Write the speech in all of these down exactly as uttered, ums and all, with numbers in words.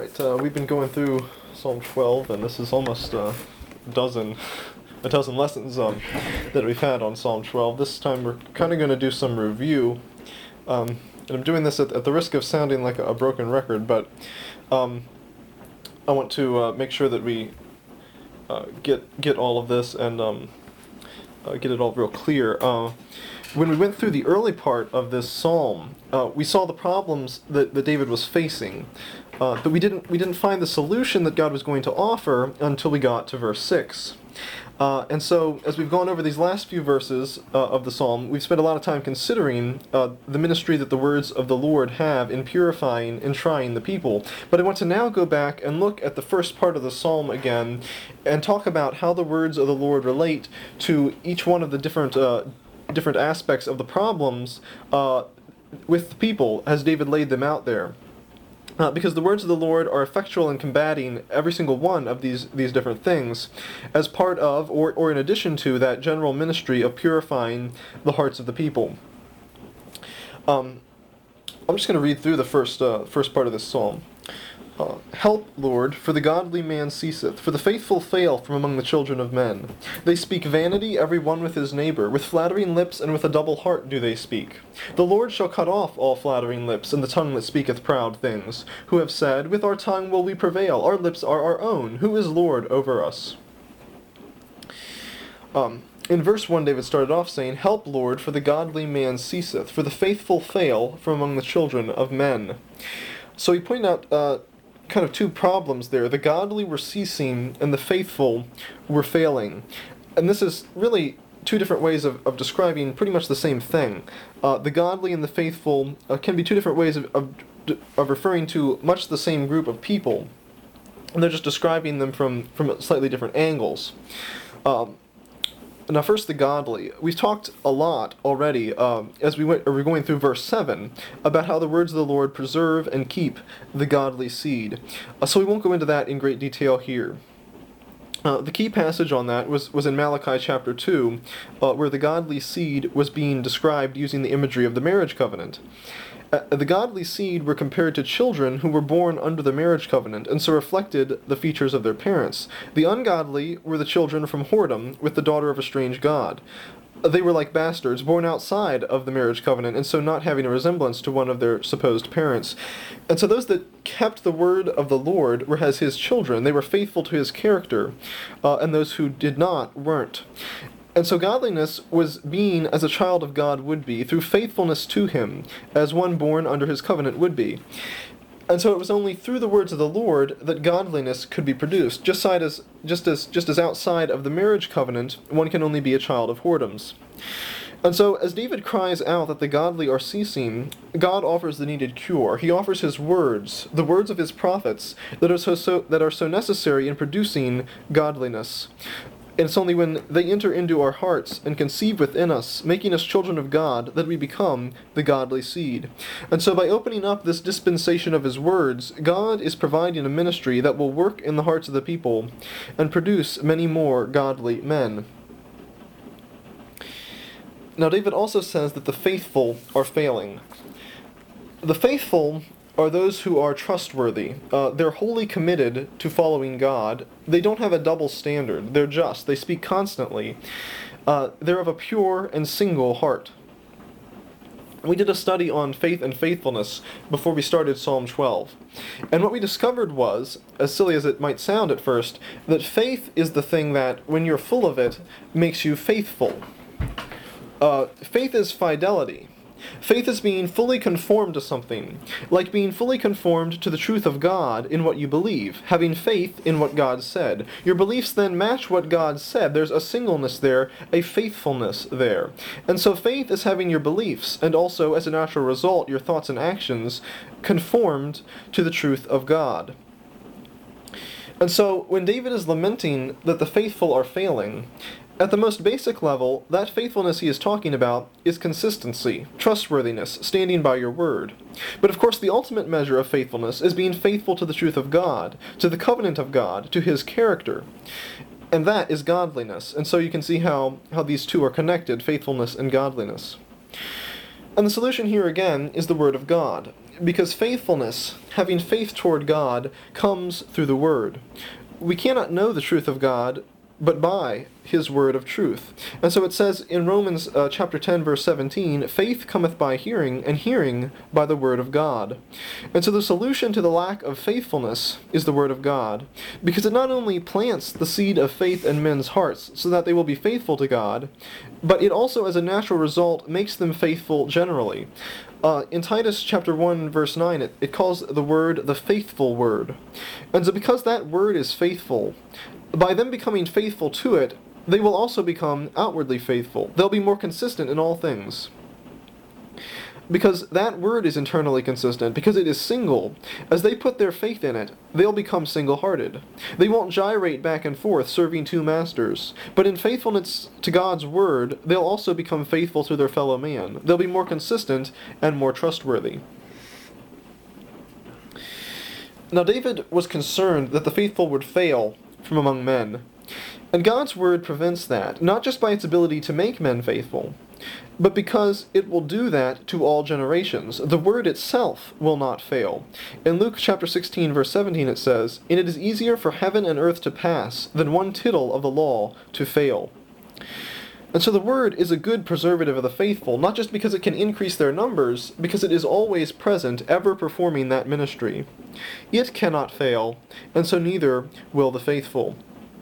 Alright, uh, we've been going through Psalm twelve, and this is almost uh, a dozen, a dozen lessons um, that we've had on Psalm twelve. This time we're kind of going to do some review, um, and I'm doing this at, at the risk of sounding like a, a broken record, but um, I want to uh, make sure that we uh, get get all of this and um, uh, get it all real clear. Uh, when we went through the early part of this psalm, uh, we saw the problems that, that David was facing. Uh, but we didn't we didn't find the solution that God was going to offer until we got to verse six. Uh, and so, as we've gone over these last few verses uh, of the psalm, we've spent a lot of time considering uh, the ministry that the words of the Lord have in purifying and trying the people. But I want to now go back and look at the first part of the psalm again and talk about how the words of the Lord relate to each one of the different uh, different aspects of the problems uh, with the people as David laid them out there. Uh, because the words of the Lord are effectual in combating every single one of these these different things as part of, or, or in addition to, that general ministry of purifying the hearts of the people. Um, I'm just going to read through the first, uh, first part of this psalm. Uh, Help, Lord, for the godly man ceaseth, for the faithful fail from among the children of men. They speak vanity, every one with his neighbor. With flattering lips and with a double heart do they speak. The Lord shall cut off all flattering lips, and the tongue that speaketh proud things. Who have said, With our tongue will we prevail, our lips are our own. Who is Lord over us? Um, in verse one, David started off saying, Help, Lord, for the godly man ceaseth, for the faithful fail from among the children of men. So he pointed out uh, kind of two problems there. The godly were ceasing and the faithful were failing. And this is really two different ways of, of describing pretty much the same thing. Uh, the godly and the faithful uh, can be two different ways of, of, of referring to much the same group of people. And they're just describing them from, from slightly different angles. Um, Now, first, the godly. We've talked a lot already, um, as we went, or we're going through verse seven, about how the words of the Lord preserve and keep the godly seed. Uh, so we won't go into that in great detail here. Uh, the key passage on that was, was in Malachi chapter two, uh, where the godly seed was being described using the imagery of the marriage covenant. Uh, the godly seed were compared to children who were born under the marriage covenant, and so reflected the features of their parents. The ungodly were the children from whoredom with the daughter of a strange god. They were like bastards, born outside of the marriage covenant, and so not having a resemblance to one of their supposed parents. And so those that kept the word of the Lord were as his children. They were faithful to his character, uh, and those who did not weren't. And so godliness was being as a child of God would be, through faithfulness to him, as one born under his covenant would be. And so it was only through the words of the Lord that godliness could be produced, just as, just as, just as outside of the marriage covenant, one can only be a child of whoredoms. And so, as David cries out that the godly are ceasing, God offers the needed cure. He offers his words, the words of his prophets, that are so, so, that are so necessary in producing godliness. And it's only when they enter into our hearts and conceive within us, making us children of God, that we become the godly seed. And so by opening up this dispensation of his words, God is providing a ministry that will work in the hearts of the people and produce many more godly men. Now David also says that the faithful are failing. The faithful are those who are trustworthy. Uh, they're wholly committed to following God. They don't have a double standard. They're just. They speak constantly. Uh, they're of a pure and single heart. We did a study on faith and faithfulness before we started Psalm twelve. And what we discovered was, as silly as it might sound at first, that faith is the thing that, when you're full of it, makes you faithful. Uh, faith is fidelity. Faith is being fully conformed to something, like being fully conformed to the truth of God in what you believe, having faith in what God said. Your beliefs then match what God said. There's a singleness there, a faithfulness there. And so faith is having your beliefs, and also, as a natural result, your thoughts and actions, conformed to the truth of God. And so, when David is lamenting that the faithful are failing, at the most basic level, that faithfulness he is talking about is consistency, trustworthiness, standing by your word. But of course the ultimate measure of faithfulness is being faithful to the truth of God, to the covenant of God, to his character. And that is godliness. And so you can see how, how these two are connected, faithfulness and godliness. And the solution here again is the Word of God. because faithfulness, having faith toward God, comes through the Word. We cannot know the truth of God but by his word of truth. And so it says in Romans uh, chapter ten, verse seventeen, faith cometh by hearing, and hearing by the word of God. And so the solution to the lack of faithfulness is the word of God, because it not only plants the seed of faith in men's hearts so that they will be faithful to God, but it also, as a natural result, makes them faithful generally. Uh, in Titus chapter one, verse nine, it, it calls the word the faithful word. And so because that word is faithful, by them becoming faithful to it, they will also become outwardly faithful. They'll be more consistent in all things. Because that word is internally consistent, because it is single, as they put their faith in it, they'll become single-hearted. They won't gyrate back and forth, serving two masters. But in faithfulness to God's word, they'll also become faithful to their fellow man. They'll be more consistent and more trustworthy. Now David was concerned that the faithful would fail from among men. And God's word prevents that, not just by its ability to make men faithful, but because it will do that to all generations. The word itself will not fail. In Luke chapter sixteen, verse seventeen, it says, "And it is easier for heaven and earth to pass than one tittle of the law to fail." And so the word is a good preservative of the faithful, not just because it can increase their numbers, because it is always present, ever performing that ministry. It cannot fail, and so neither will the faithful.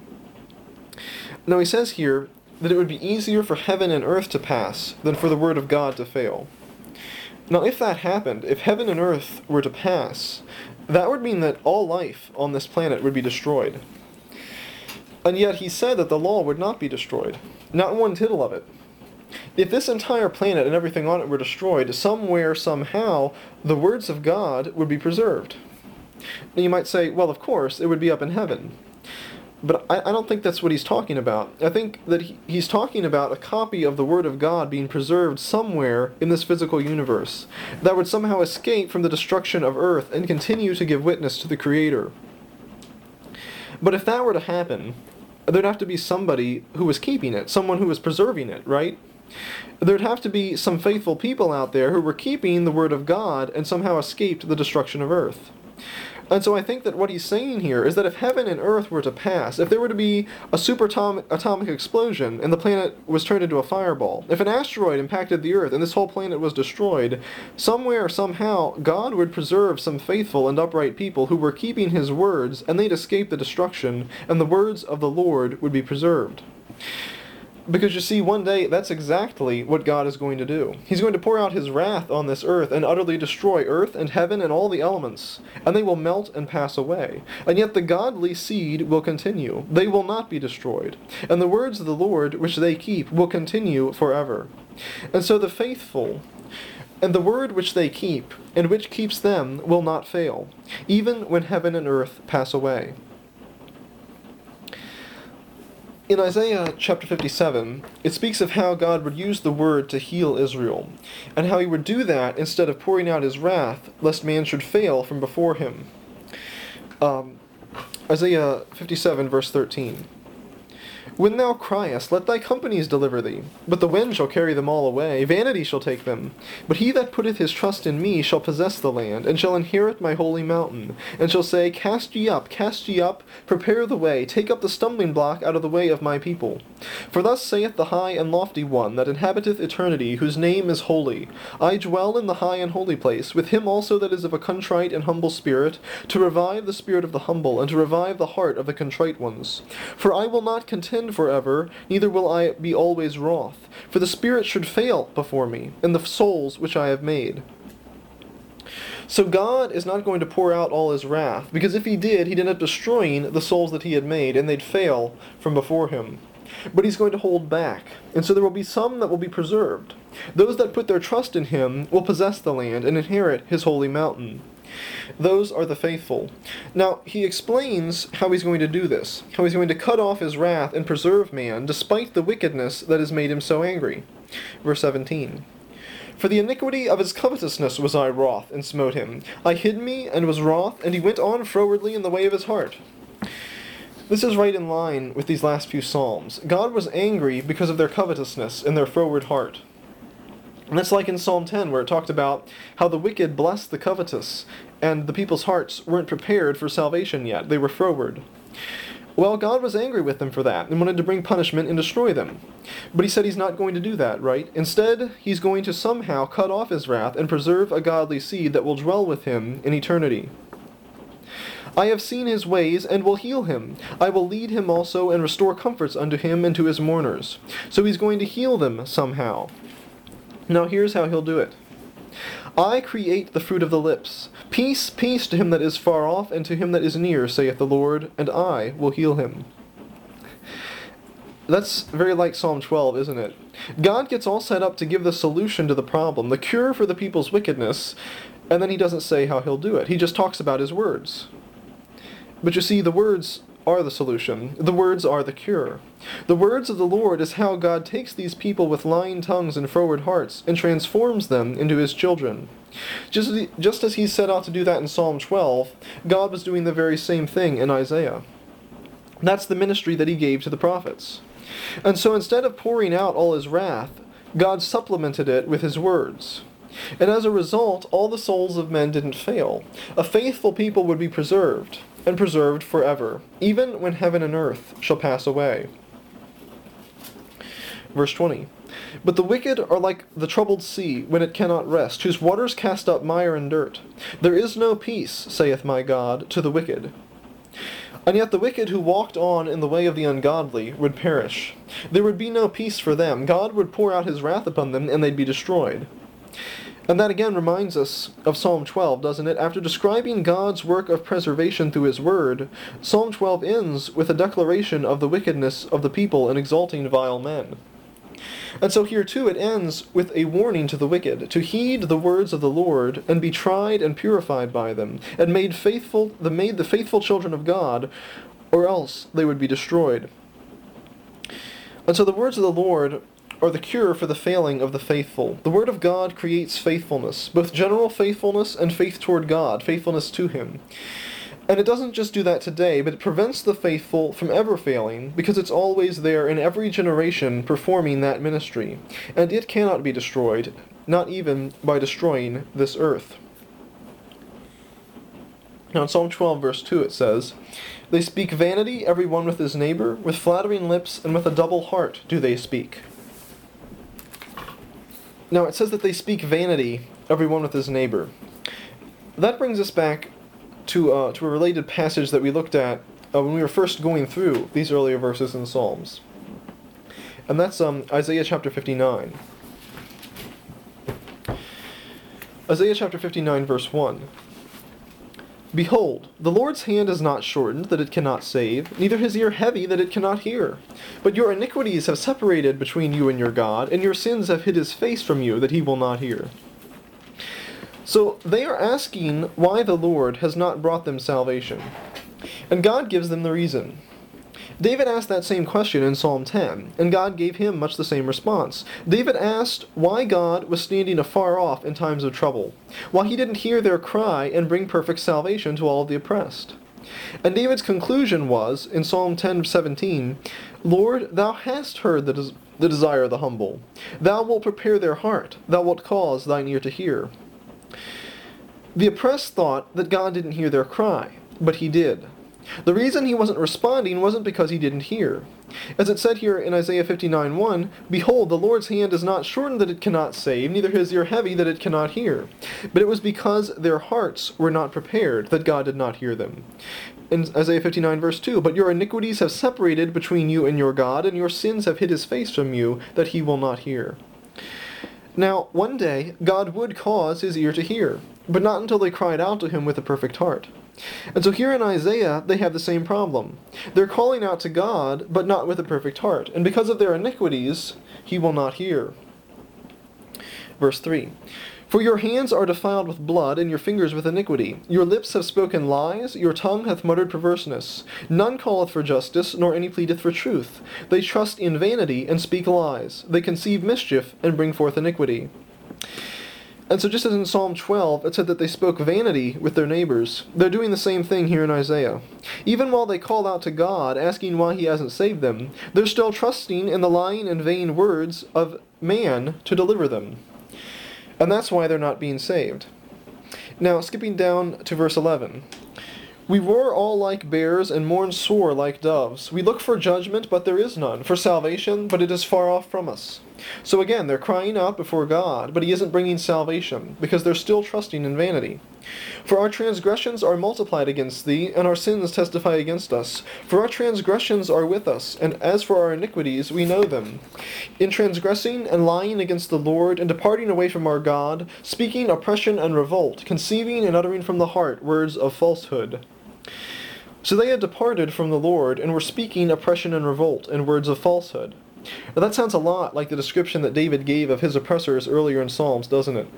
Now he says here that it would be easier for heaven and earth to pass than for the word of God to fail. Now if that happened, if heaven and earth were to pass, that would mean that all life on this planet would be destroyed. And yet he said that the law would not be destroyed. Not one tittle of it. If this entire planet and everything on it were destroyed, somewhere, somehow, the words of God would be preserved. And you might say, well, of course, it would be up in heaven. But I, I don't think that's what he's talking about. I think that he, he's talking about a copy of the Word of God being preserved somewhere in this physical universe that would somehow escape from the destruction of earth and continue to give witness to the Creator. But if that were to happen, there'd have to be somebody who was keeping it, someone who was preserving it, right? There'd have to be some faithful people out there who were keeping the Word of God and somehow escaped the destruction of earth. And so I think that what he's saying here is that if heaven and earth were to pass, if there were to be a superatomic atomic explosion and the planet was turned into a fireball, if an asteroid impacted the earth and this whole planet was destroyed, somewhere, somehow, God would preserve some faithful and upright people who were keeping his words, and they'd escape the destruction, and the words of the Lord would be preserved. Because you see, one day, that's exactly what God is going to do. He's going to pour out his wrath on this earth and utterly destroy earth and heaven and all the elements, and they will melt and pass away. And yet the godly seed will continue. They will not be destroyed. And the words of the Lord, which they keep, will continue forever. And so the faithful, and the word which they keep, and which keeps them, will not fail, even when heaven and earth pass away. In Isaiah chapter fifty-seven, it speaks of how God would use the word to heal Israel, and how he would do that instead of pouring out his wrath, lest man should fail from before him. Um, Isaiah fifty-seven, verse thirteen. When thou criest, let thy companies deliver thee. But the wind shall carry them all away, vanity shall take them. But he that putteth his trust in me shall possess the land, and shall inherit my holy mountain, and shall say, Cast ye up, cast ye up, prepare the way, take up the stumbling block out of the way of my people. For thus saith the high and lofty one, that inhabiteth eternity, whose name is holy. I dwell in the high and holy place, with him also that is of a contrite and humble spirit, to revive the spirit of the humble, and to revive the heart of the contrite ones. For I will not contend forever, neither will I be always wroth. For the spirit should fail before me, and the souls which I have made. So God is not going to pour out all his wrath, because if he did, he'd end up destroying the souls that he had made, and they'd fail from before him. But he's going to hold back, and so there will be some that will be preserved. Those that put their trust in him will possess the land and inherit his holy mountain. Those are the faithful. Now, he explains how he's going to do this, how he's going to cut off his wrath and preserve man, despite the wickedness that has made him so angry. Verse seventeen. For the iniquity of his covetousness was I wroth, and smote him. I hid me, and was wroth, and he went on frowardly in the way of his heart. This is right in line with these last few psalms. God was angry because of their covetousness and their froward heart. And that's like in Psalm ten, where it talked about how the wicked blessed the covetous, and the people's hearts weren't prepared for salvation yet. They were froward. Well, God was angry with them for that, and wanted to bring punishment and destroy them. But he said he's not going to do that, right? Instead, he's going to somehow cut off his wrath and preserve a godly seed that will dwell with him in eternity. I have seen his ways, and will heal him. I will lead him also, and restore comforts unto him and to his mourners. So he's going to heal them somehow. Now here's how he'll do it. I create the fruit of the lips. Peace, peace to him that is far off, and to him that is near, saith the Lord, and I will heal him. That's very like Psalm twelve, isn't it? God gets all set up to give the solution to the problem, the cure for the people's wickedness, and then he doesn't say how he'll do it. He just talks about his words. But you see, the words are the solution. The words are the cure. The words of the Lord is how God takes these people with lying tongues and froward hearts and transforms them into his children. Just as, he, just as he set out to do that in Psalm twelve, God was doing the very same thing in Isaiah. That's the ministry that he gave to the prophets. And so instead of pouring out all his wrath, God supplemented it with his words. And as a result, all the souls of men didn't fail. A faithful people would be preserved, and preserved forever, even when heaven and earth shall pass away. Verse twenty. But the wicked are like the troubled sea, when it cannot rest, whose waters cast up mire and dirt. There is no peace, saith my God, to the wicked. And yet the wicked who walked on in the way of the ungodly would perish. There would be no peace for them. God would pour out his wrath upon them, and they'd be destroyed. And that again reminds us of Psalm twelve, doesn't it? After describing God's work of preservation through his word, Psalm twelve ends with a declaration of the wickedness of the people and exalting vile men. And so here too it ends with a warning to the wicked to heed the words of the Lord and be tried and purified by them, and made faithful the made the faithful children of God, or else they would be destroyed. And so the words of the Lord are the cure for the failing of the faithful. The Word of God creates faithfulness, both general faithfulness and faith toward God, faithfulness to him. And it doesn't just do that today, but it prevents the faithful from ever failing, because it's always there in every generation performing that ministry. And it cannot be destroyed, not even by destroying this earth. Now in Psalm twelve verse two it says, They speak vanity, every one with his neighbor, with flattering lips and with a double heart do they speak. Now it says that they speak vanity, every one with his neighbor. That brings us back to uh, to a related passage that we looked at uh, when we were first going through these earlier verses in Psalms. And that's um, Isaiah chapter fifty-nine. Isaiah chapter fifty-nine verse one. Behold, the Lord's hand is not shortened, that it cannot save, neither his ear heavy, that it cannot hear. But your iniquities have separated between you and your God, and your sins have hid his face from you, that he will not hear. So they are asking why the Lord has not brought them salvation. And God gives them the reason. David asked that same question in Psalm ten, and God gave him much the same response. David asked why God was standing afar off in times of trouble, why he didn't hear their cry and bring perfect salvation to all of the oppressed. And David's conclusion was, in Psalm ten seventeen, Lord, thou hast heard the, des- the desire of the humble. Thou wilt prepare their heart. Thou wilt cause thine ear to hear. The oppressed thought that God didn't hear their cry, but he did. The reason he wasn't responding wasn't because he didn't hear. As it said here in Isaiah fifty-nine one, Behold, the Lord's hand is not shortened that it cannot save, neither his ear heavy that it cannot hear. But it was because their hearts were not prepared that God did not hear them. In Isaiah fifty-nine verse two, But your iniquities have separated between you and your God, and your sins have hid his face from you, that he will not hear. Now, one day, God would cause his ear to hear, but not until they cried out to him with a perfect heart. And so here in Isaiah, they have the same problem. They're calling out to God, but not with a perfect heart. And because of their iniquities, he will not hear. Verse three. For your hands are defiled with blood, and your fingers with iniquity. Your lips have spoken lies, your tongue hath muttered perverseness. None calleth for justice, nor any pleadeth for truth. They trust in vanity, and speak lies. They conceive mischief, and bring forth iniquity. And so just as in Psalm twelve, it said that they spoke vanity with their neighbors, they're doing the same thing here in Isaiah. Even while they call out to God, asking why he hasn't saved them, they're still trusting in the lying and vain words of man to deliver them. And that's why they're not being saved. Now, skipping down to verse eleven. We roar all like bears and mourn sore like doves. We look for judgment, but there is none, for salvation, but it is far off from us. So again, they're crying out before God, but he isn't bringing salvation, because they're still trusting in vanity. For our transgressions are multiplied against thee, and our sins testify against us. For our transgressions are with us, and as for our iniquities, we know them. In transgressing and lying against the Lord, and departing away from our God, speaking oppression and revolt, conceiving and uttering from the heart words of falsehood. So they had departed from the Lord, and were speaking oppression and revolt, and words of falsehood. Now that sounds a lot like the description that David gave of his oppressors earlier in Psalms, doesn't it?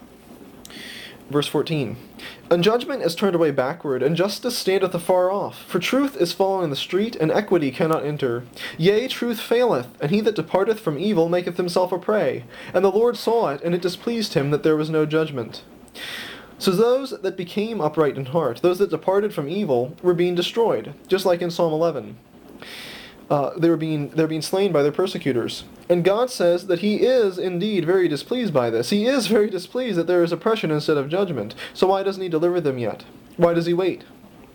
Verse fourteen. And judgment is turned away backward, and justice standeth afar off. For truth is fallen in the street, and equity cannot enter. Yea, truth faileth, and he that departeth from evil maketh himself a prey. And the Lord saw it, and it displeased him that there was no judgment. So those that became upright in heart, those that departed from evil, were being destroyed, just like in Psalm eleven. Uh, they were being they're being slain by their persecutors. And God says that he is indeed very displeased by this. He is very displeased that there is oppression instead of judgment. So why doesn't he deliver them yet? Why does he wait?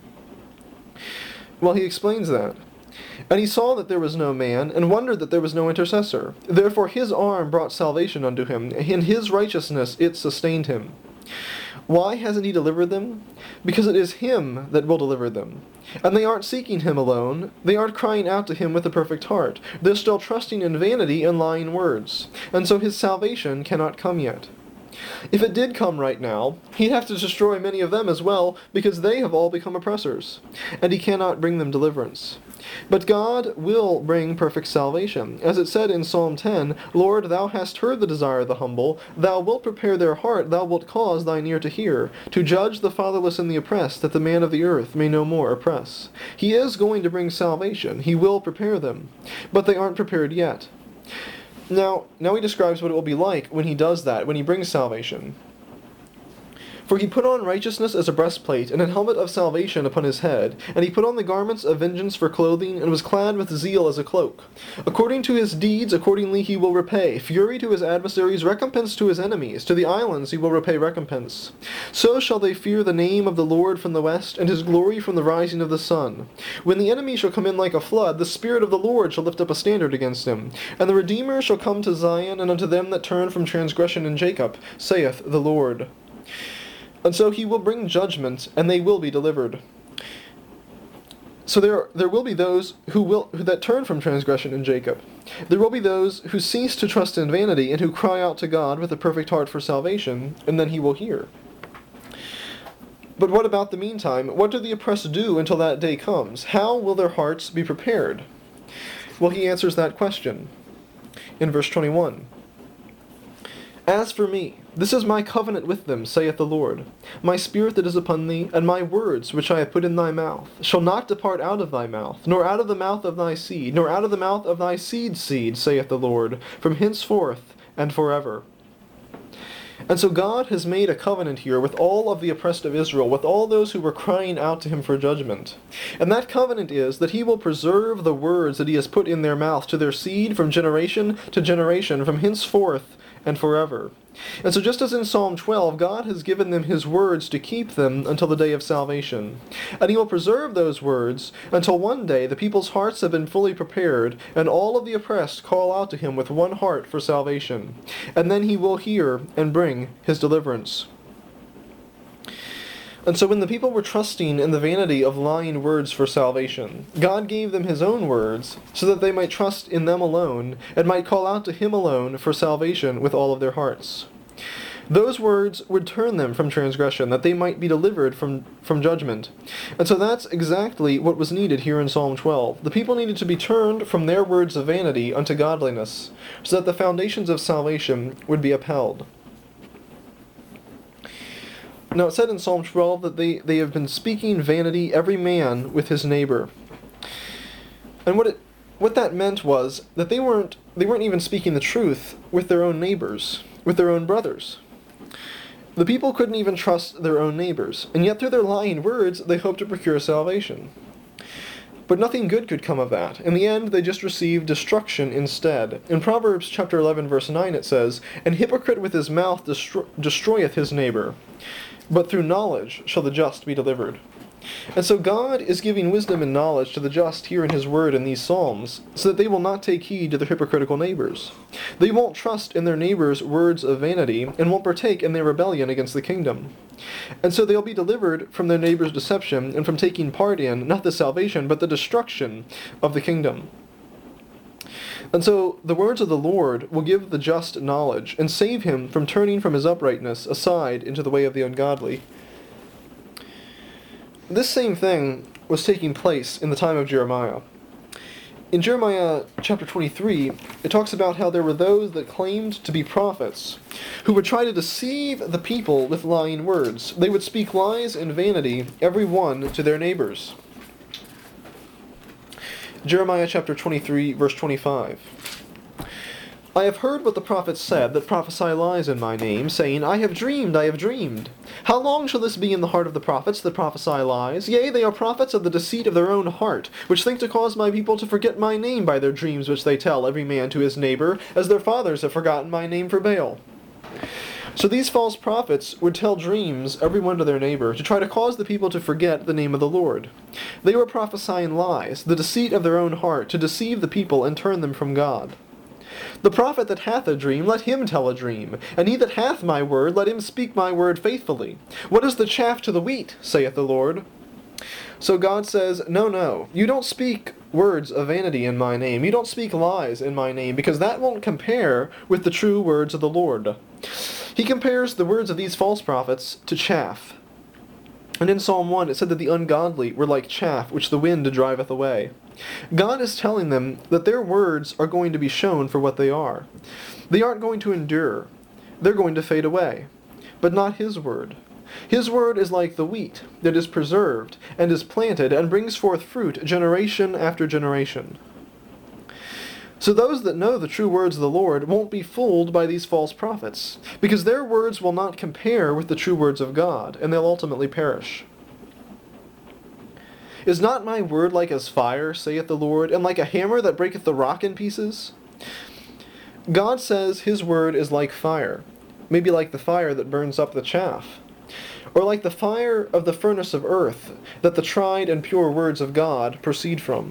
Well, he explains that. And he saw that there was no man, and wondered that there was no intercessor. Therefore his arm brought salvation unto him, and in his righteousness it sustained him. Why hasn't he delivered them? Because it is him that will deliver them. And they aren't seeking him alone. They aren't crying out to him with a perfect heart. They're still trusting in vanity and lying words. And so his salvation cannot come yet. If it did come right now, he'd have to destroy many of them as well, because they have all become oppressors. And he cannot bring them deliverance. But God will bring perfect salvation. As it said in Psalm ten, Lord, thou hast heard the desire of the humble, thou wilt prepare their heart, thou wilt cause thine ear to hear, to judge the fatherless and the oppressed, that the man of the earth may no more oppress. He is going to bring salvation, he will prepare them, but they aren't prepared yet. Now, now he describes what it will be like when he does that, when he brings salvation. For he put on righteousness as a breastplate, and an helmet of salvation upon his head. And he put on the garments of vengeance for clothing, and was clad with zeal as a cloak. According to his deeds, accordingly he will repay. Fury to his adversaries, recompense to his enemies. To the islands he will repay recompense. So shall they fear the name of the Lord from the west, and his glory from the rising of the sun. When the enemy shall come in like a flood, the Spirit of the Lord shall lift up a standard against him. And the Redeemer shall come to Zion, and unto them that turn from transgression in Jacob, saith the Lord. And so he will bring judgment, and they will be delivered. So there, there will be those who will who that turn from transgression in Jacob. There will be those who cease to trust in vanity, and who cry out to God with a perfect heart for salvation, and then he will hear. But what about the meantime? What do the oppressed do until that day comes? How will their hearts be prepared? Well, he answers that question in verse twenty-one. As for me, this is my covenant with them, saith the Lord. My spirit that is upon thee, and my words which I have put in thy mouth, shall not depart out of thy mouth, nor out of the mouth of thy seed, nor out of the mouth of thy seed's seed, saith the Lord, from henceforth and forever. And so God has made a covenant here with all of the oppressed of Israel, with all those who were crying out to him for judgment. And that covenant is that he will preserve the words that he has put in their mouth to their seed from generation to generation, from henceforth and forever. And so just as in Psalm twelve, God has given them his words to keep them until the day of salvation. And he will preserve those words until one day the people's hearts have been fully prepared, and all of the oppressed call out to him with one heart for salvation. And then he will hear and bring his deliverance. And so when the people were trusting in the vanity of lying words for salvation, God gave them his own words so that they might trust in them alone and might call out to him alone for salvation with all of their hearts. Those words would turn them from transgression, that they might be delivered from, from judgment. And so that's exactly what was needed here in Psalm twelve. The people needed to be turned from their words of vanity unto godliness, so that the foundations of salvation would be upheld. Now it said in Psalm twelve that they, they have been speaking vanity, every man with his neighbor. And what it what that meant was that they weren't they weren't even speaking the truth with their own neighbors, with their own brothers. The people couldn't even trust their own neighbors, and yet through their lying words they hoped to procure salvation. But nothing good could come of that. In the end, they just received destruction instead. In Proverbs chapter eleven, verse nine, it says, "An hypocrite with his mouth destro- destroyeth his neighbor, but through knowledge shall the just be delivered." And so God is giving wisdom and knowledge to the just here in His Word in these Psalms, so that they will not take heed to their hypocritical neighbors. They won't trust in their neighbors' words of vanity, and won't partake in their rebellion against the kingdom. And so they'll be delivered from their neighbor's deception, and from taking part in, not the salvation, but the destruction of the kingdom. And so the words of the Lord will give the just knowledge, and save him from turning from his uprightness aside into the way of the ungodly. This same thing was taking place in the time of Jeremiah. In Jeremiah chapter twenty-three, it talks about how there were those that claimed to be prophets, who would try to deceive the people with lying words. They would speak lies and vanity, every one to their neighbors. Jeremiah chapter twenty-three, verse twenty-five. "I have heard what the prophets said that prophesy lies in my name, saying, I have dreamed, I have dreamed. How long shall this be in the heart of the prophets that prophesy lies? Yea, they are prophets of the deceit of their own heart, which think to cause my people to forget my name by their dreams which they tell every man to his neighbor, as their fathers have forgotten my name for Baal." So these false prophets would tell dreams, every one to their neighbor, to try to cause the people to forget the name of the Lord. They were prophesying lies, the deceit of their own heart, to deceive the people and turn them from God. "The prophet that hath a dream, let him tell a dream. And he that hath my word, let him speak my word faithfully. What is the chaff to the wheat, saith the Lord?" So God says, no, no, you don't speak words of vanity in my name. You don't speak lies in my name, because that won't compare with the true words of the Lord. He compares the words of these false prophets to chaff. And in Psalm one, it said that the ungodly were like chaff, which the wind driveth away. God is telling them that their words are going to be shown for what they are. They aren't going to endure. They're going to fade away. But not His word. His word is like the wheat that is preserved and is planted and brings forth fruit generation after generation. So those that know the true words of the Lord won't be fooled by these false prophets, because their words will not compare with the true words of God, and they'll ultimately perish. "Is not my word like as fire, saith the Lord, and like a hammer that breaketh the rock in pieces?" God says His word is like fire, maybe like the fire that burns up the chaff, or like the fire of the furnace of earth that the tried and pure words of God proceed from.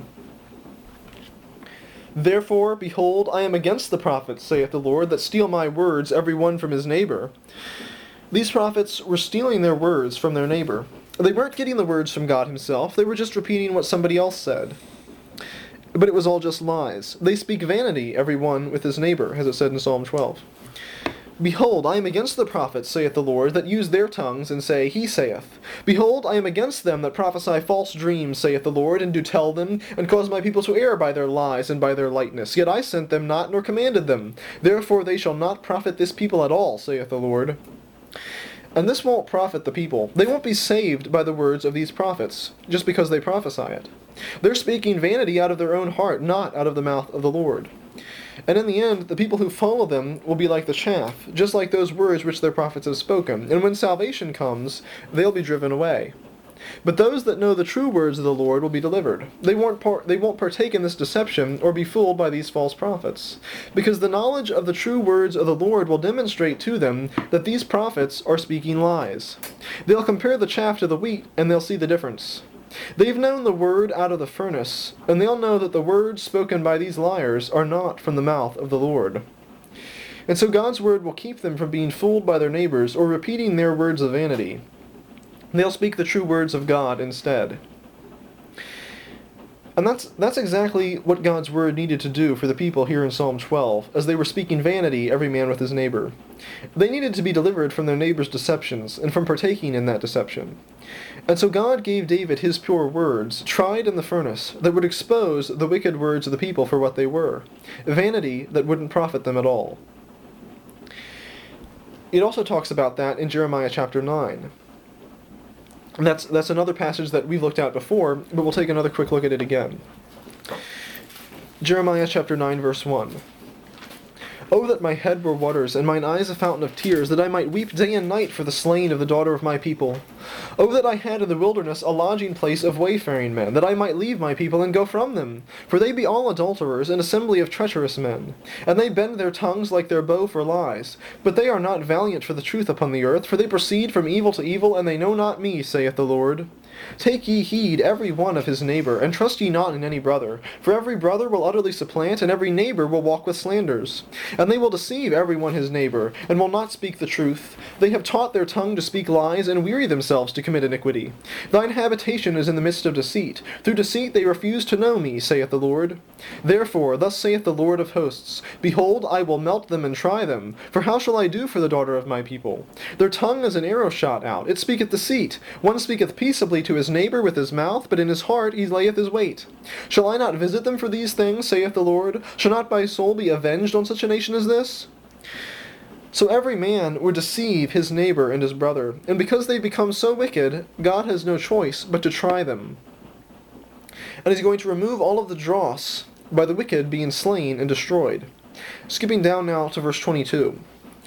"Therefore, behold, I am against the prophets, saith the Lord, that steal my words, every one from his neighbor." These prophets were stealing their words from their neighbor. They weren't getting the words from God Himself, they were just repeating what somebody else said. But it was all just lies. They speak vanity, every one with his neighbor, as it said in Psalm twelve. "Behold, I am against the prophets, saith the Lord, that use their tongues, and say, He saith. Behold, I am against them that prophesy false dreams, saith the Lord, and do tell them, and cause my people to err by their lies and by their lightness. Yet I sent them not, nor commanded them. Therefore they shall not profit this people at all, saith the Lord." And this won't profit the people. They won't be saved by the words of these prophets, just because they prophesy it. They're speaking vanity out of their own heart, not out of the mouth of the Lord. And in the end, the people who follow them will be like the chaff, just like those words which their prophets have spoken. And when salvation comes, they'll be driven away. But those that know the true words of the Lord will be delivered. They won't par- they won't partake in this deception or be fooled by these false prophets, because the knowledge of the true words of the Lord will demonstrate to them that these prophets are speaking lies. They'll compare the chaff to the wheat, and they'll see the difference. They've known the word out of the furnace, and they'll know that the words spoken by these liars are not from the mouth of the Lord. And so God's word will keep them from being fooled by their neighbors or repeating their words of vanity. They'll speak the true words of God instead. And that's that's exactly what God's word needed to do for the people here in Psalm twelve, as they were speaking vanity, every man with his neighbor. They needed to be delivered from their neighbor's deceptions and from partaking in that deception. And so God gave David his pure words, tried in the furnace, that would expose the wicked words of the people for what they were, vanity that wouldn't profit them at all. It also talks about that in Jeremiah chapter nine. And that's, that's another passage that we've looked at before, but we'll take another quick look at it again. Jeremiah chapter nine, verse one. Oh, that my head were waters, and mine eyes a fountain of tears, that I might weep day and night for the slain of the daughter of my people. Oh, that I had in the wilderness a lodging place of wayfaring men, that I might leave my people and go from them. For they be all adulterers, an assembly of treacherous men. And they bend their tongues like their bow for lies. But they are not valiant for the truth upon the earth, for they proceed from evil to evil, and they know not me, saith the Lord. Take ye heed every one of his neighbor, and trust ye not in any brother. For every brother will utterly supplant, and every neighbor will walk with slanders. And they will deceive every one his neighbor, and will not speak the truth. They have taught their tongue to speak lies, and weary themselves to commit iniquity. Thine habitation is in the midst of deceit. Through deceit they refuse to know me, saith the Lord. Therefore, thus saith the Lord of hosts, Behold, I will melt them and try them. For how shall I do for the daughter of my people? Their tongue is an arrow shot out, it speaketh deceit. One speaketh peaceably to his neighbor with his mouth, but in his heart he layeth his weight. Shall I not visit them for these things, saith the Lord? Shall not my soul be avenged on such a nation as this? So every man would deceive his neighbor and his brother, and because they become so wicked, God has no choice but to try them. And he's going to remove all of the dross by the wicked being slain and destroyed. Skipping down now to verse twenty-two.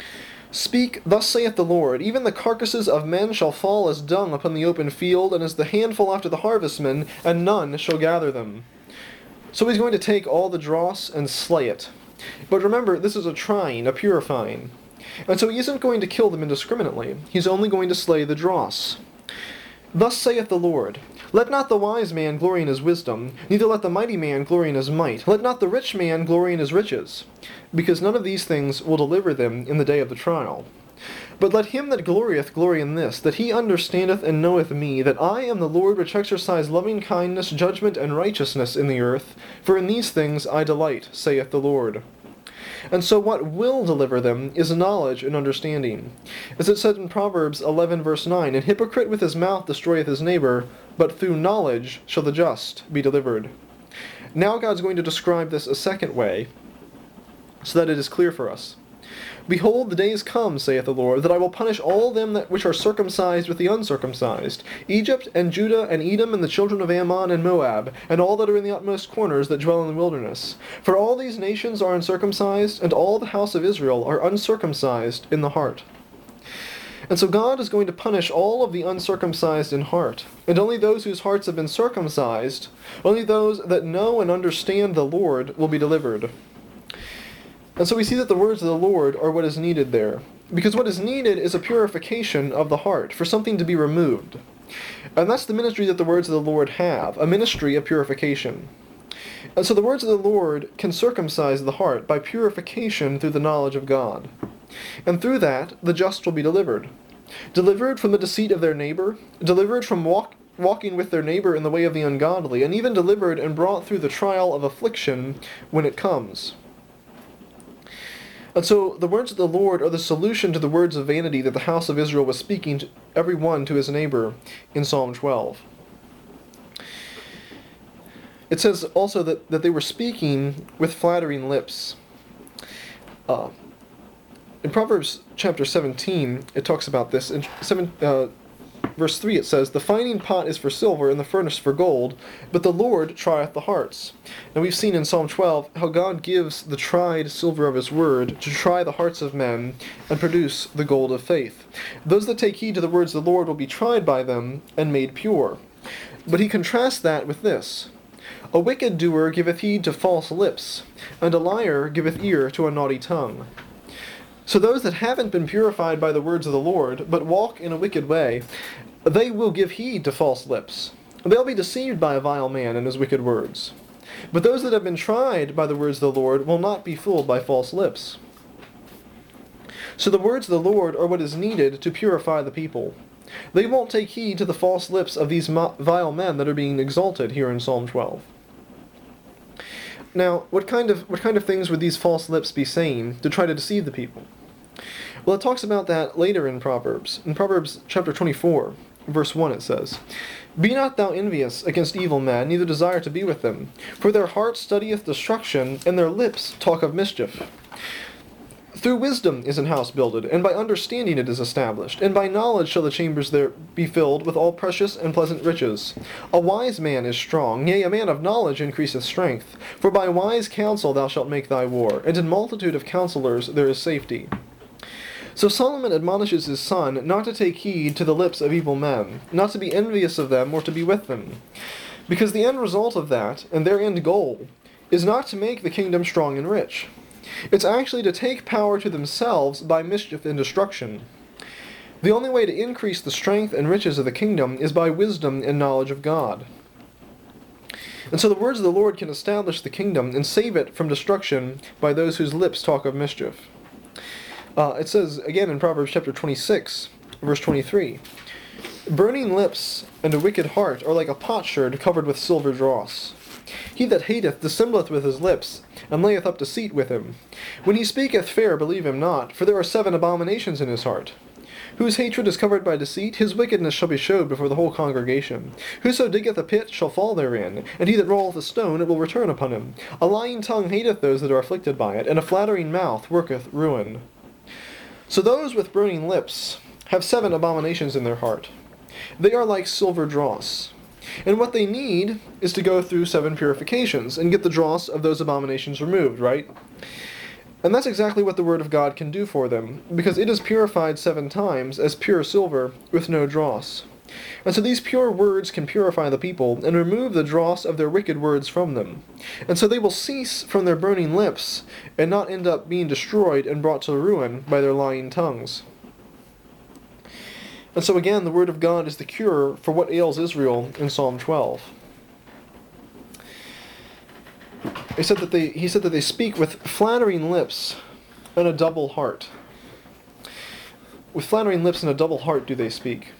Speak, thus saith the Lord, even the carcasses of men shall fall as dung upon the open field, and as the handful after the harvestmen, and none shall gather them. So he's going to take all the dross and slay it. But remember, this is a trying, a purifying. And so he isn't going to kill them indiscriminately. He's only going to slay the dross. Thus saith the Lord, Let not the wise man glory in his wisdom, neither let the mighty man glory in his might. Let not the rich man glory in his riches, because none of these things will deliver them in the day of the trial. But let him that glorieth glory in this, that he understandeth and knoweth me, that I am the Lord which exercise loving kindness, judgment, and righteousness in the earth. For in these things I delight, saith the Lord. And so what will deliver them is knowledge and understanding. As it said in Proverbs eleven verse nine, An hypocrite with his mouth destroyeth his neighbor, but through knowledge shall the just be delivered. Now God's going to describe this a second way, so that it is clear for us. Behold, the days come, saith the Lord, that I will punish all them that which are circumcised with the uncircumcised, Egypt and Judah and Edom and the children of Ammon and Moab, and all that are in the utmost corners that dwell in the wilderness. For all these nations are uncircumcised, and all the house of Israel are uncircumcised in the heart. And so God is going to punish all of the uncircumcised in heart, and only those whose hearts have been circumcised, only those that know and understand the Lord will be delivered. And so we see that the words of the Lord are what is needed there. Because what is needed is a purification of the heart, for something to be removed. And that's the ministry that the words of the Lord have, a ministry of purification. And so the words of the Lord can circumcise the heart by purification through the knowledge of God. And through that, the just will be delivered. Delivered from the deceit of their neighbor, delivered from walk, walking with their neighbor in the way of the ungodly, and even delivered and brought through the trial of affliction when it comes. And so the words of the Lord are the solution to the words of vanity that the house of Israel was speaking to every one to his neighbor in Psalm twelve. It says also that, that they were speaking with flattering lips. Uh, in Proverbs chapter seventeen, it talks about this. In seven, uh, verse three it says, The finding pot is for silver, and the furnace for gold, but the Lord trieth the hearts. And we've seen in Psalm twelve how God gives the tried silver of his word to try the hearts of men and produce the gold of faith. Those that take heed to the words of the Lord will be tried by them and made pure. But he contrasts that with this. A wicked doer giveth heed to false lips, and a liar giveth ear to a naughty tongue. So those that haven't been purified by the words of the Lord, but walk in a wicked way, they will give heed to false lips. They'll be deceived by a vile man and his wicked words. But those that have been tried by the words of the Lord will not be fooled by false lips. So the words of the Lord are what is needed to purify the people. They won't take heed to the false lips of these vile men that are being exalted here in Psalm twelve. Now, what kind of what kind of things would these false lips be saying to try to deceive the people? Well, it talks about that later in Proverbs. In Proverbs chapter twenty-four, verse one, it says, Be not thou envious against evil men, neither desire to be with them. For their heart studieth destruction, and their lips talk of mischief. Through wisdom is an house builded, and by understanding it is established, and by knowledge shall the chambers there be filled with all precious and pleasant riches. A wise man is strong, yea, a man of knowledge increaseth strength. For by wise counsel thou shalt make thy war, and in multitude of counselors there is safety. So Solomon admonishes his son not to take heed to the lips of evil men, not to be envious of them or to be with them. Because the end result of that, and their end goal, is not to make the kingdom strong and rich. It's actually to take power to themselves by mischief and destruction. The only way to increase the strength and riches of the kingdom is by wisdom and knowledge of God. And so the words of the Lord can establish the kingdom and save it from destruction by those whose lips talk of mischief. Uh, it says, again in Proverbs chapter twenty-six, verse twenty-three, "Burning lips and a wicked heart are like a potsherd covered with silver dross. He that hateth dissembleth with his lips, and layeth up deceit with him. When he speaketh fair, believe him not, for there are seven abominations in his heart. Whose hatred is covered by deceit, his wickedness shall be showed before the whole congregation. Whoso diggeth a pit shall fall therein, and he that rolleth a stone, it will return upon him. A lying tongue hateth those that are afflicted by it, and a flattering mouth worketh ruin." So those with burning lips have seven abominations in their heart. They are like silver dross. And what they need is to go through seven purifications and get the dross of those abominations removed, right? And that's exactly what the Word of God can do for them, because it is purified seven times as pure silver with no dross. And so these pure words can purify the people and remove the dross of their wicked words from them. And so they will cease from their burning lips and not end up being destroyed and brought to ruin by their lying tongues. And so again, the Word of God is the cure for what ails Israel in Psalm twelve. He said that they, he said that they speak with flattering lips and a double heart. With flattering lips and a double heart do they speak.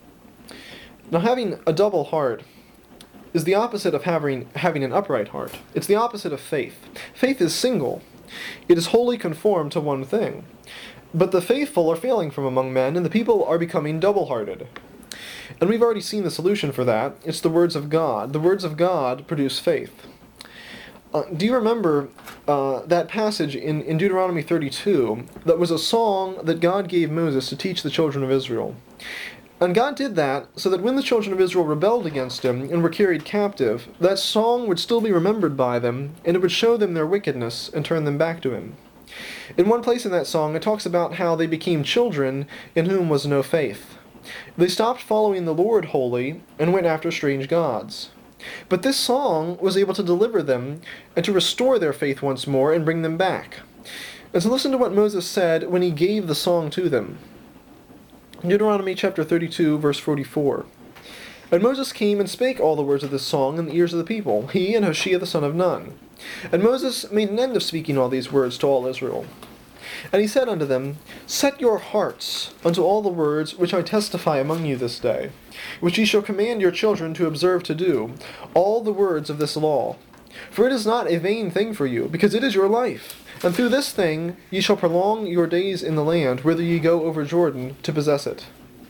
Now, having a double heart is the opposite of having, having an upright heart. It's the opposite of faith. Faith is single. It is wholly conformed to one thing. But the faithful are failing from among men, and the people are becoming double-hearted. And we've already seen the solution for that. It's the words of God. The words of God produce faith. Uh, do you remember uh, that passage in, in Deuteronomy thirty-two that was a song that God gave Moses to teach the children of Israel? And God did that so that when the children of Israel rebelled against him and were carried captive, that song would still be remembered by them, and it would show them their wickedness and turn them back to him. In one place in that song, it talks about how they became children in whom was no faith. They stopped following the Lord wholly and went after strange gods. But this song was able to deliver them and to restore their faith once more and bring them back. And so listen to what Moses said when he gave the song to them. Deuteronomy chapter thirty-two, verse forty-four. "And Moses came and spake all the words of this song in the ears of the people, he and Hoshea the son of Nun. And Moses made an end of speaking all these words to all Israel. And he said unto them, Set your hearts unto all the words which I testify among you this day, which ye shall command your children to observe to do, all the words of this law. For it is not a vain thing for you, because it is your life. And through this thing ye shall prolong your days in the land, whither ye go over Jordan to possess it."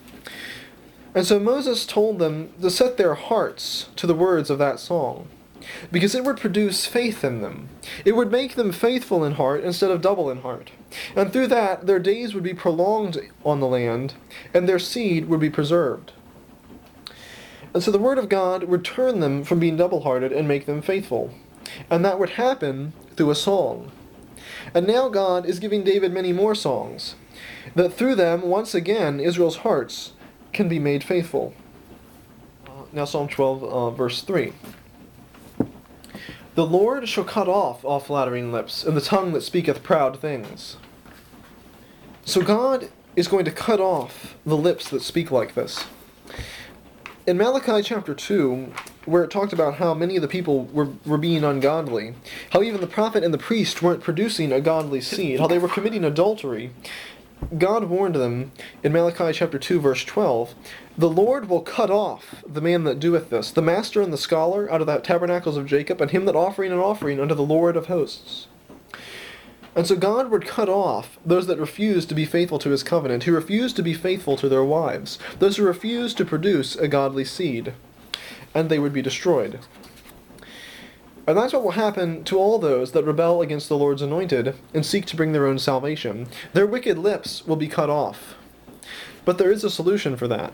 And so Moses told them to set their hearts to the words of that song, because it would produce faith in them. It would make them faithful in heart instead of double in heart. And through that, their days would be prolonged on the land, and their seed would be preserved. And so the Word of God would turn them from being double-hearted and make them faithful. And that would happen through a song. And now God is giving David many more songs, that through them, once again, Israel's hearts can be made faithful. Uh, now Psalm twelve, uh, verse three. "The Lord shall cut off all flattering lips, and the tongue that speaketh proud things." So God is going to cut off the lips that speak like this. In Malachi chapter two, where it talked about how many of the people were, were being ungodly, how even the prophet and the priest weren't producing a godly seed, how they were committing adultery, God warned them in Malachi chapter two, verse twelve, "The Lord will cut off the man that doeth this, the master and the scholar out of the tabernacles of Jacob, and him that offering an offering unto the Lord of hosts." And so God would cut off those that refused to be faithful to his covenant, who refused to be faithful to their wives, those who refused to produce a godly seed, and they would be destroyed. And that's what will happen to all those that rebel against the Lord's anointed and seek to bring their own salvation. Their wicked lips will be cut off. But there is a solution for that.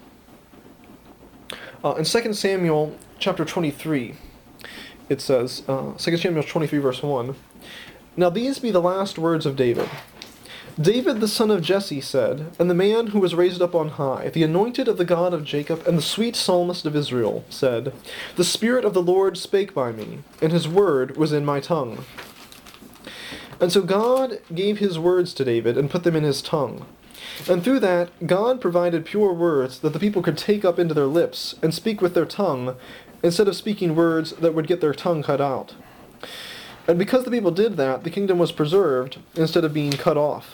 Uh, in Second Samuel chapter twenty-three, it says, uh, Second Samuel twenty-three verse one, "Now these be the last words of David. David the son of Jesse said, and the man who was raised up on high, the anointed of the God of Jacob, and the sweet psalmist of Israel, said, The Spirit of the Lord spake by me, and his word was in my tongue." And so God gave his words to David and put them in his tongue. And through that, God provided pure words that the people could take up into their lips and speak with their tongue, instead of speaking words that would get their tongue cut out. And because the people did that, the kingdom was preserved instead of being cut off.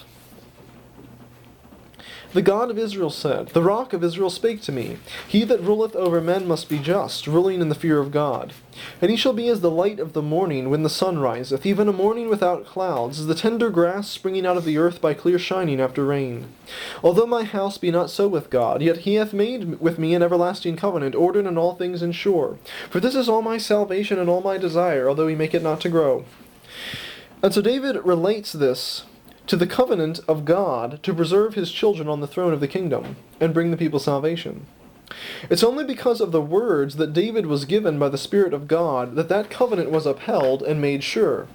The God of Israel said, "The rock of Israel spake to me, He that ruleth over men must be just, ruling in the fear of God. And he shall be as the light of the morning when the sun riseth, even a morning without clouds, as the tender grass springing out of the earth by clear shining after rain. Although my house be not so with God, yet he hath made with me an everlasting covenant, ordered in all things and sure. For this is all my salvation and all my desire, although he make it not to grow." And so David relates this to the covenant of God to preserve his children on the throne of the kingdom and bring the people salvation. It's only because of the words that David was given by the Spirit of God that that covenant was upheld and made sure.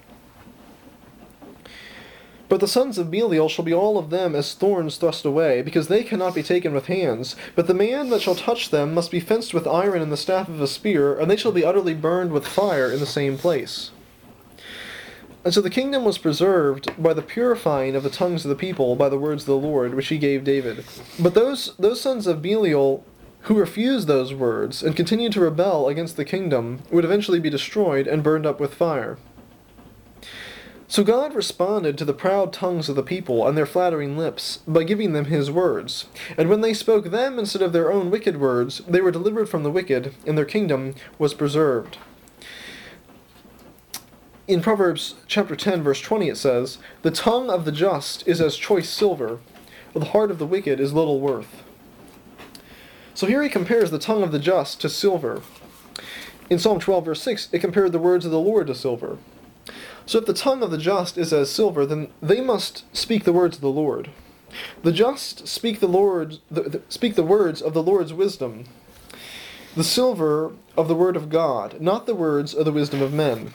"But the sons of Belial shall be all of them as thorns thrust away, because they cannot be taken with hands. But the man that shall touch them must be fenced with iron and the staff of a spear, and they shall be utterly burned with fire in the same place." And so the kingdom was preserved by the purifying of the tongues of the people by the words of the Lord, which he gave David. But those those sons of Belial who refused those words and continued to rebel against the kingdom would eventually be destroyed and burned up with fire. So God responded to the proud tongues of the people and their flattering lips by giving them his words. And when they spoke them instead of their own wicked words, they were delivered from the wicked, and their kingdom was preserved. In Proverbs chapter ten, verse twenty, it says, "The tongue of the just is as choice silver, but the heart of the wicked is little worth." So here he compares the tongue of the just to silver. In Psalm twelve, verse six, it compared the words of the Lord to silver. So if the tongue of the just is as silver, then they must speak the words of the Lord. The just speak the Lord, the, the, speak the words of the Lord's wisdom, the silver of the word of God, not the words of the wisdom of men.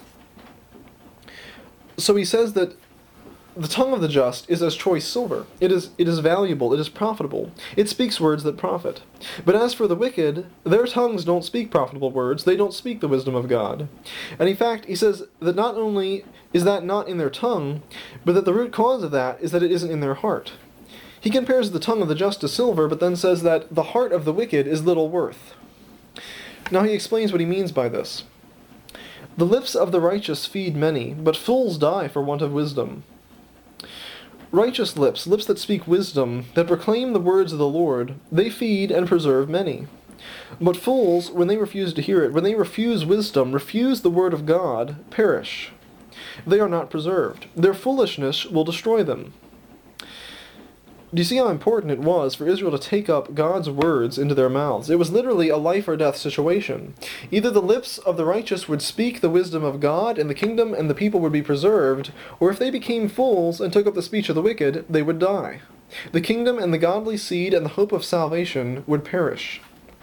So he says that the tongue of the just is as choice silver. It is it is valuable, it is profitable. It speaks words that profit. But as for the wicked, their tongues don't speak profitable words, they don't speak the wisdom of God. And in fact, he says that not only is that not in their tongue, but that the root cause of that is that it isn't in their heart. He compares the tongue of the just to silver, but then says that the heart of the wicked is little worth. Now he explains what he means by this. "The lips of the righteous feed many, but fools die for want of wisdom." Righteous lips, lips that speak wisdom, that proclaim the words of the Lord, they feed and preserve many. But fools, when they refuse to hear it, when they refuse wisdom, refuse the word of God, perish. They are not preserved. Their foolishness will destroy them. Do you see how important it was for Israel to take up God's words into their mouths? It was literally a life or death situation. Either the lips of the righteous would speak the wisdom of God, and the kingdom and the people would be preserved, or if they became fools and took up the speech of the wicked, they would die. The kingdom and the godly seed and the hope of salvation would perish.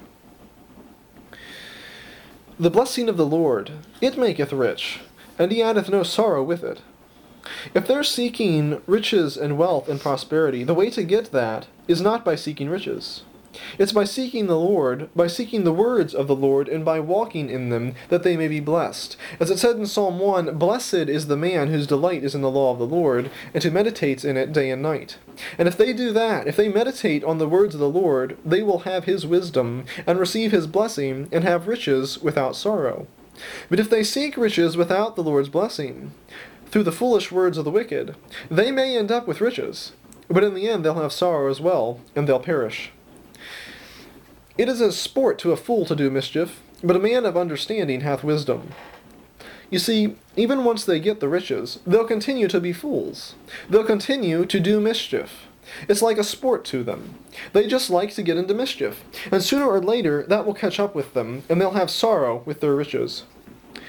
"The blessing of the Lord, it maketh rich, and he addeth no sorrow with it." If they're seeking riches and wealth and prosperity, the way to get that is not by seeking riches. It's by seeking the Lord, by seeking the words of the Lord, and by walking in them, that they may be blessed. As it said in Psalm one, "Blessed is the man whose delight is in the law of the Lord, and who meditates in it day and night." And if they do that, if they meditate on the words of the Lord, they will have his wisdom, and receive his blessing, and have riches without sorrow. But if they seek riches without the Lord's blessing, through the foolish words of the wicked, they may end up with riches, but in the end they'll have sorrow as well, and they'll perish. "It is as sport to a fool to do mischief, but a man of understanding hath wisdom." You see, even once they get the riches, they'll continue to be fools. They'll continue to do mischief. It's like a sport to them. They just like to get into mischief, and sooner or later that will catch up with them, and they'll have sorrow with their riches.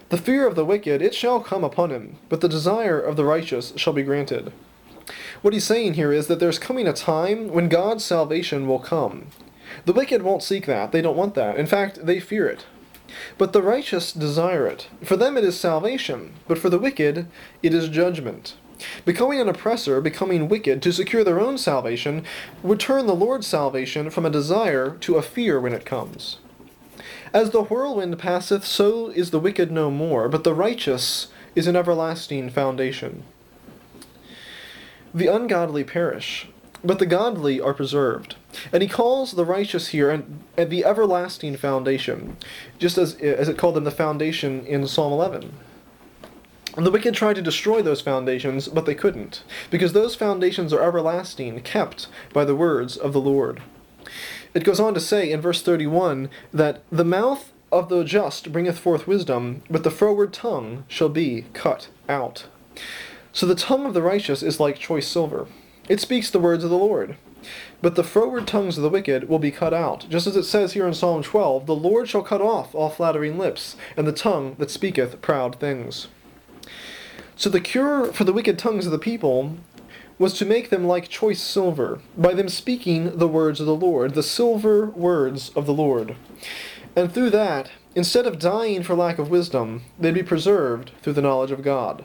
The fear of the wicked, it shall come upon him, but the desire of the righteous shall be granted. What he's saying here is that there's coming a time when God's salvation will come. The wicked won't seek that. They don't want that. In fact, they fear it. But the righteous desire it. For them it is salvation, but for the wicked it is judgment. Becoming an oppressor, becoming wicked, to secure their own salvation, would turn the Lord's salvation from a desire to a fear when it comes. As the whirlwind passeth, so is the wicked no more, but the righteous is an everlasting foundation. The ungodly perish, but the godly are preserved. And he calls the righteous here and, and the everlasting foundation, just as, as it called them the foundation in Psalm eleven. And the wicked tried to destroy those foundations, but they couldn't, because those foundations are everlasting, kept by the words of the Lord. It goes on to say in verse thirty-one that the mouth of the just bringeth forth wisdom, but the froward tongue shall be cut out. So the tongue of the righteous is like choice silver. It speaks the words of the Lord. But the froward tongues of the wicked will be cut out. Just as it says here in Psalm twelve, the Lord shall cut off all flattering lips, and the tongue that speaketh proud things. So the cure for the wicked tongues of the people was to make them like choice silver, by them speaking the words of the Lord, the silver words of the Lord. And through that, instead of dying for lack of wisdom, they'd be preserved through the knowledge of God.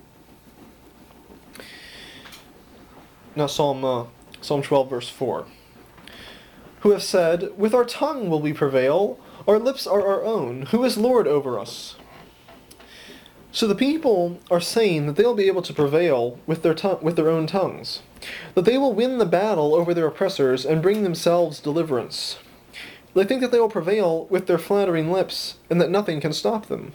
Now Psalm, uh, Psalm twelve, verse four. Who have said, with our tongue will we prevail, our lips are our own, who is Lord over us? So the people are saying that they'll be able to prevail with their tongue, with their own tongues, that they will win the battle over their oppressors and bring themselves deliverance. They think that they will prevail with their flattering lips and that nothing can stop them.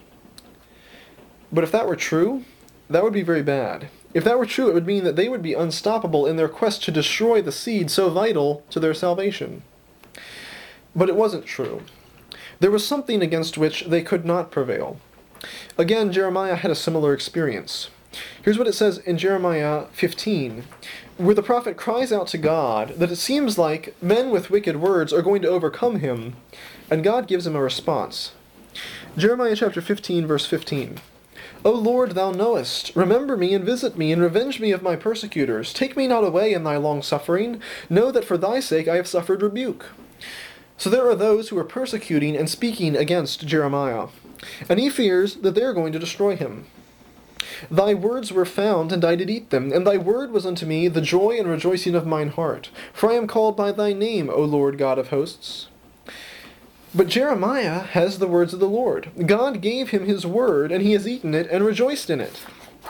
But if that were true, that would be very bad. If that were true, it would mean that they would be unstoppable in their quest to destroy the seed so vital to their salvation. But it wasn't true. There was something against which they could not prevail. Again, Jeremiah had a similar experience. Here's what it says in Jeremiah fifteen, where the prophet cries out to God that it seems like men with wicked words are going to overcome him, and God gives him a response. Jeremiah chapter fifteen, verse fifteen. O Lord, thou knowest, remember me and visit me, and revenge me of my persecutors. Take me not away in thy long suffering. Know that for thy sake I have suffered rebuke. So there are those who are persecuting and speaking against Jeremiah, and he fears that they are going to destroy him. Thy words were found, and I did eat them, and thy word was unto me the joy and rejoicing of mine heart. For I am called by thy name, O Lord God of hosts. But Jeremiah has the words of the Lord. God gave him his word, and he has eaten it and rejoiced in it.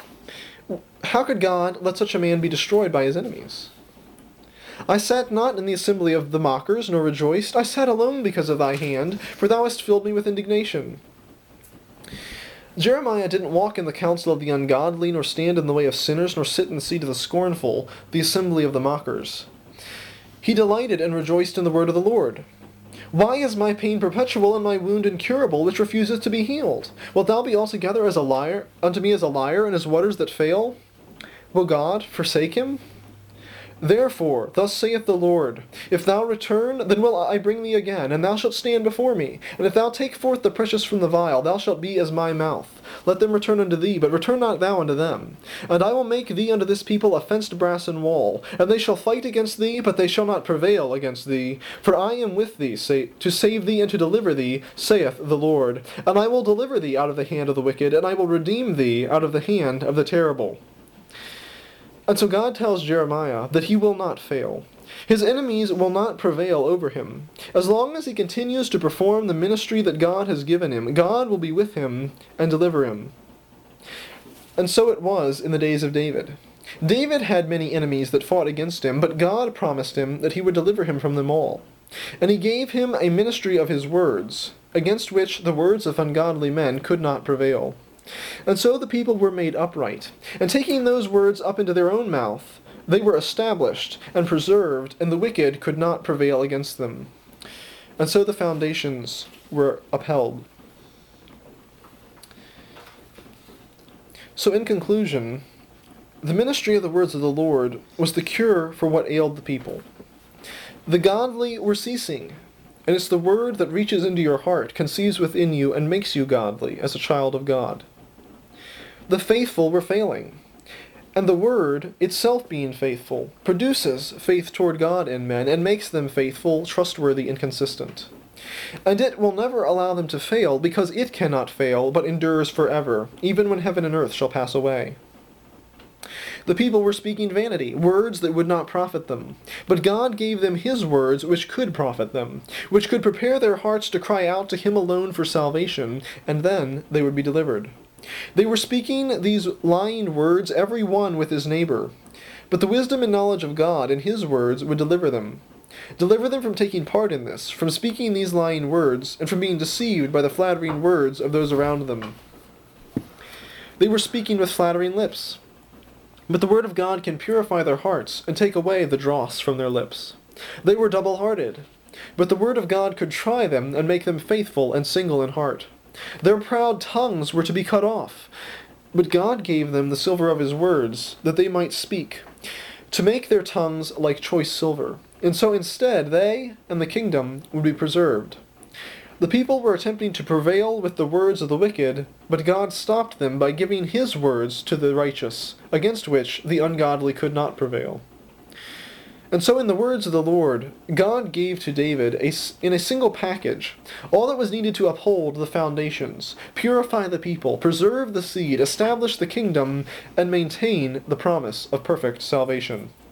How could God let such a man be destroyed by his enemies? I sat not in the assembly of the mockers, nor rejoiced. I sat alone because of thy hand, for thou hast filled me with indignation. Jeremiah didn't walk in the counsel of the ungodly, nor stand in the way of sinners, nor sit in the seat of the scornful, the assembly of the mockers. He delighted and rejoiced in the word of the Lord. Why is my pain perpetual and my wound incurable, which refuseth to be healed? Wilt thou be altogether as a liar unto me as a liar, and as waters that fail? Will God forsake him? Therefore, thus saith the Lord, if thou return, then will I bring thee again, and thou shalt stand before me. And if thou take forth the precious from the vial, thou shalt be as my mouth. Let them return unto thee, but return not thou unto them. And I will make thee unto this people a fenced brassen wall, and they shall fight against thee, but they shall not prevail against thee. For I am with thee, say, to save thee and to deliver thee, saith the Lord. And I will deliver thee out of the hand of the wicked, and I will redeem thee out of the hand of the terrible. And so God tells Jeremiah that he will not fail. His enemies will not prevail over him. As long as he continues to perform the ministry that God has given him, God will be with him and deliver him. And so it was in the days of David. David had many enemies that fought against him, but God promised him that he would deliver him from them all. And he gave him a ministry of his words, against which the words of ungodly men could not prevail. And so the people were made upright, and taking those words up into their own mouth, they were established and preserved, and the wicked could not prevail against them. And so the foundations were upheld. So in conclusion, the ministry of the words of the Lord was the cure for what ailed the people. The godly were ceasing, And it's the Word that reaches into your heart, conceives within you, and makes you godly as a child of God. The faithful were failing. And the Word, itself being faithful, produces faith toward God in men and makes them faithful, trustworthy, and consistent. And it will never allow them to fail, because it cannot fail, but endures forever, even when heaven and earth shall pass away. The people were speaking vanity, words that would not profit them. But God gave them His words which could profit them, which could prepare their hearts to cry out to Him alone for salvation, and then they would be delivered. They were speaking these lying words, every one with his neighbor. But the wisdom and knowledge of God and His words would deliver them. Deliver them from taking part in this, from speaking these lying words, and from being deceived by the flattering words of those around them. They were speaking with flattering lips. But the Word of God can purify their hearts and take away the dross from their lips. They were double-hearted. But the Word of God could try them and make them faithful and single in heart. Their proud tongues were to be cut off, but God gave them the silver of His words, that they might speak, to make their tongues like choice silver. And so instead they and the kingdom would be preserved. The people were attempting to prevail with the words of the wicked, but God stopped them by giving His words to the righteous, against which the ungodly could not prevail. And so in the words of the Lord, God gave to David, a, in a single package, all that was needed to uphold the foundations, purify the people, preserve the seed, establish the kingdom, and maintain the promise of perfect salvation.